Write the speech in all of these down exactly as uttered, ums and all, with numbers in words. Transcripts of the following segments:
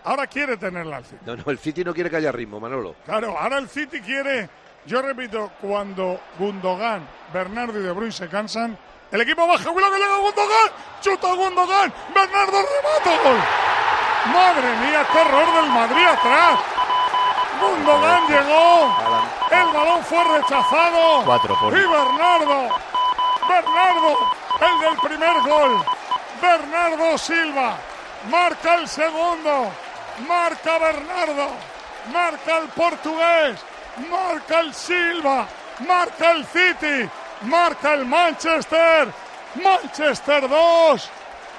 ahora quiere tenerla al City. No, no, el City no quiere que haya ritmo, Manolo. Claro, ahora el City quiere, yo repito, cuando Gundogan, Bernardo y De Bruyne se cansan, el equipo baja, cuidado que llega Gundogan, chuta Gundogan, Bernardo remata, gol. Madre mía, qué error del Madrid atrás. Gundogan llegó, el balón fue rechazado. Cuatro por... Y Bernardo, Bernardo, el del primer gol. Bernardo Silva marca el segundo, marca Bernardo, marca el portugués, marca el Silva, marca el City, marca el Manchester, Manchester dos,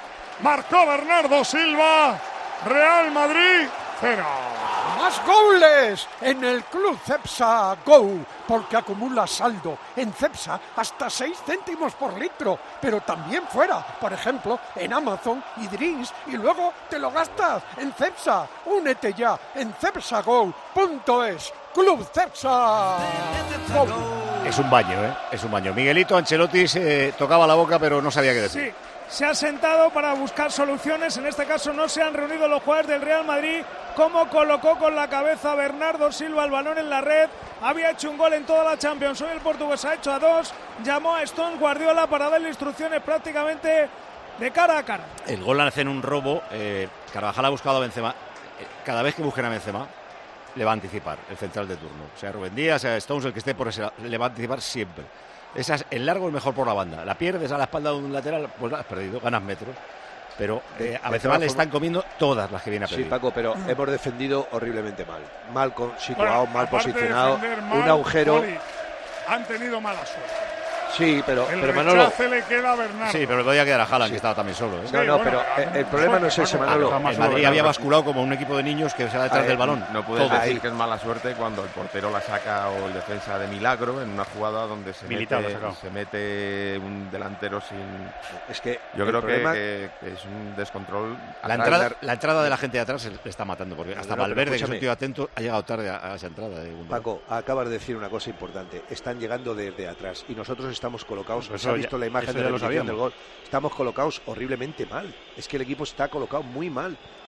marcó Bernardo Silva, Real Madrid cero. ¡Más goles en el Club Cepsa Go! Porque acumula saldo en Cepsa hasta seis céntimos por litro, pero también fuera, por ejemplo, en Amazon y Drinks, y luego te lo gastas en Cepsa. Únete ya en cepsa go punto es. Club Cepsa Go. Es un baño, ¿eh? Es un baño. Miguelito Ancelotti se tocaba la boca, pero no sabía qué decir. Sí. Se ha sentado para buscar soluciones. En este caso no se han reunido los jugadores del Real Madrid. Como colocó con la cabeza Bernardo Silva el balón en la red. Había hecho un gol en toda la Champions. Hoy el portugués ha hecho a dos. Llamó a Stone Guardiola para darle instrucciones prácticamente de cara a cara. El gol hace en un robo. Eh, Carvajal ha buscado a Benzema. Eh, cada vez que busquen a Benzema, le va a anticipar el central de turno. Sea Rubén Díaz, sea Stones, el que esté por ese lado, le va a anticipar siempre. Esas, el largo es mejor por la banda. La pierdes a la espalda de un lateral, pues la has perdido, ganas metros. Pero eh, a Benzema le están comiendo todas las que viene a pedir. Sí, Paco, pero mm. hemos defendido horriblemente mal. Mal con, situado, bueno, mal posicionado. Mal, un agujero. Poli, han tenido mala suerte. Sí, pero, el pero Manolo. le queda a Bernardo. Sí, pero le podía quedar a Haaland, sí, que estaba también solo. ¿eh? No, no, sí, bueno, pero el, el problema no es ese, Manolo. El Madrid había basculado como un equipo de niños que se va detrás Ahí, del balón. No puedes Todo. decir Ahí. que es mala suerte cuando el portero la saca o el defensa de milagro en una jugada donde se, Militar, mete, se mete un delantero sin... Es que Yo creo problema... que, que es un descontrol. La entrada, la entrada de la gente de atrás se le está matando, porque hasta no, Valverde, que es un tío atento, ha llegado tarde a, a esa entrada. De Paco, acabas de decir una cosa importante. Están llegando desde atrás y nosotros estamos colocados. Pues se ha visto ya, la imagen de la del gol. Estamos colocados horriblemente mal. Es que el equipo está colocado muy mal.